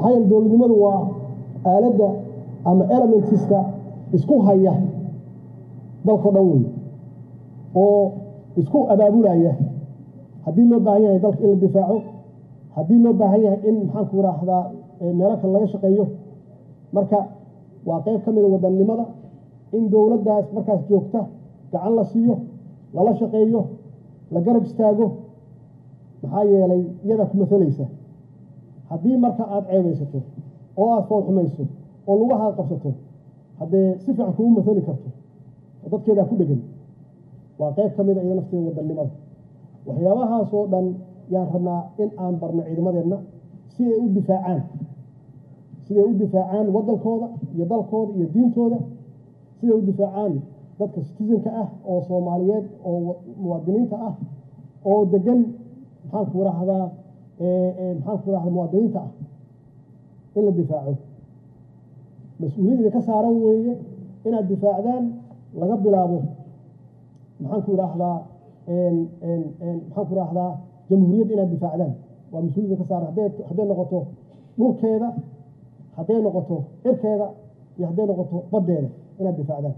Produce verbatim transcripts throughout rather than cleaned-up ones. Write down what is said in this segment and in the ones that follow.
maxay dowladnimadu waa aaladda ama elementiska isku haya dalka dhan weyn oo isku abaabulaya haddii loo baahan yahay dalka in la difaaco haddii loo baahan yahay in maxaan ku raahdaa meelo kale laga shaqeeyo marka waa qayb ka mid ah wadannimada in dowladdaas markaas joogta gacan la siiyo lala shaqeeyo la garab istaago maxaa yeelay iyada ku masalaysa haddii marka aad ceebaysato oo aad fool xumayso oo lugaha qabsato haddee si fiican kugu masali karto oo dadkeedaa ku dhegan waa qayb ka mid a iyada nafteeda wadannimada waxyaabahaas oo dhan yaan rabnaa in aan barno ciidamadeenna si ay u difaacaan siday u difaacaan waddankooda iyo dalkooda iyo diintooda siday u difaacaan dadka citizenka ah oo soomaaliyeed oo muwaadiniinta ah oo degan maxaan ku rahdaa maxaan ku rahdaa muwaadiniinta ah in la difaaco mas-uuliyad idinka saaran weeye inaad difaacdaan laga bilaabo maxaan ku rahdaa maxaan ku rahdaa jamhuuriyadda inaad difaacdaan waa mas-uuliyad idinka saaran hadday hadday noqoto dhulkeeda hadday noqoto cirkeeda iyo hadday noqoto baddeeda inaad difaacdaan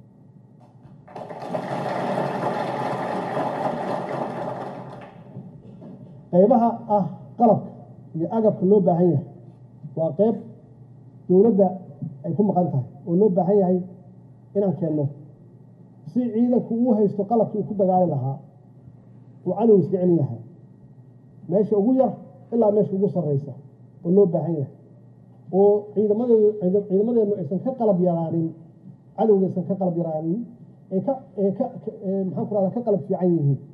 qaybaha ah qalabka iyo agabka loo baahan yahay waa qayb dowladda ay ku maqan tahay oo loo baahan yahay inaan keenno si ciidanku uu haysto qalabkii uu ku dagaali lahaa uu cadow iska celin lahaa meesha ugu yar ilaa meesha ugu sarraysa oo loo baahan yahay oo ciidamadeedu ciidamadeennu aysan ka qalab yaraanin cadowga aysan ka qalab yaraanin ee ka ee ka maxaan ku rahdaa ka qalab fiican yihiin